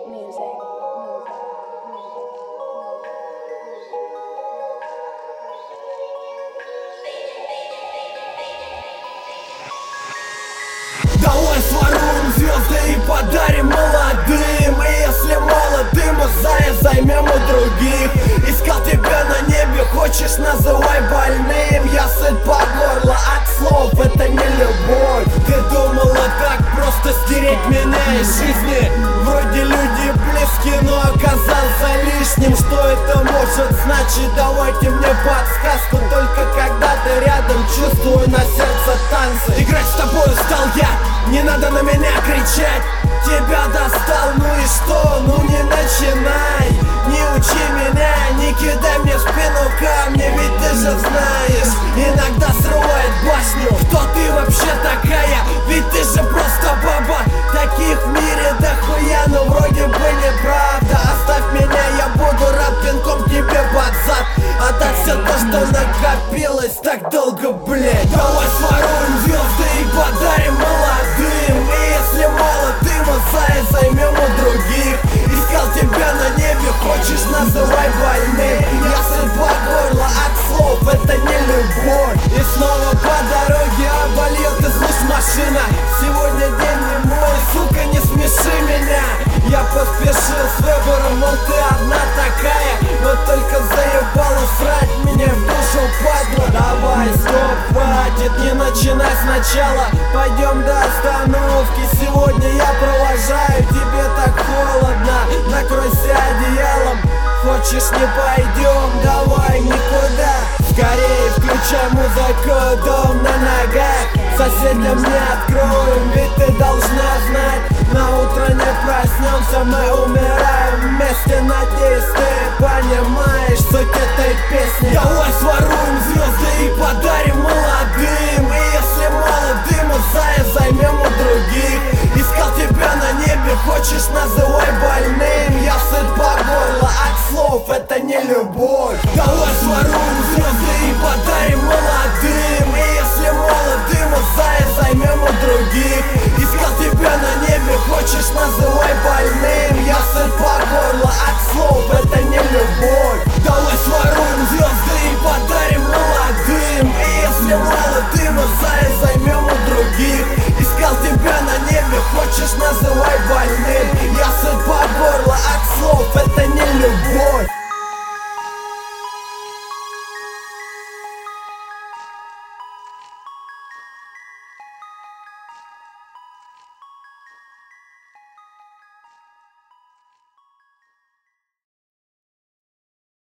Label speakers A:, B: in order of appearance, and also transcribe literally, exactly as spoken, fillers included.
A: Давай своруем звезды и подарим молодым. И если молодым, зая займем у других. Искал тебя на небе, хочешь, называй больным. Я сыт по горло от слов, это не любовь. Ты думала так просто стереть меня из жизни? Вроде люди близки, но оказался лишним. Что это может значить? Давайте мне подсказку. Только когда ты рядом, чувствую на сердце танцы. Играть с тобой стал я, не надо на меня кричать. Тебя достал, ну и что? Ну не начинай. Не учи меня, не кидай мне в спину камни. Ведь ты же знаешь, иногда срывает башню. Кто ты вообще такая? Ведь ты же просто баба. Таких в мире дохуя, но вроде бы неправда. Оставь меня, я буду рад пинком тебе под зад. Отдать все то, что накопилось так долго, блять. Давай своруем звезды и подарим молодым. И если молодым, зая займем у других. Искал тебя на небе, хочешь, называй больным. Я сыт по горло от слов, это не любовь. И снова по дороге обольет из луж машина. Сегодня день не мой, сука, не смеши меня. Я поспешил с выбором, мол, ты одна такая. Но только заебала срать меня в душу, падла. Давай, стоп, хватит, не начинай сначала. Пойдем до остановки, сегодня я провожаю. Тебе так холодно, накройся одеялом. Хочешь, не пойдем, давай никуда. Скорее включай музыку, дом на ногах. Соседям не откроем, ведь ты должна знать. На утро не проснемся, мы умираем вместе. Надеюсь, ты понимаешь суть этой песни. Давай своруем звезды и подарим молодым. И если молодым, зая займем у других. Искал тебя на небе, хочешь, называй больным. Я сыт по горло от слов, это не любовь. Давай своруем звезды и подарим молодым. И если молодым, зая займем у других. Искал тебя на небе, хочешь, называй больным. Я сыт по горло от слов, это не любовь. Давай своруем звезды и подарим молодым. И если молодым, зая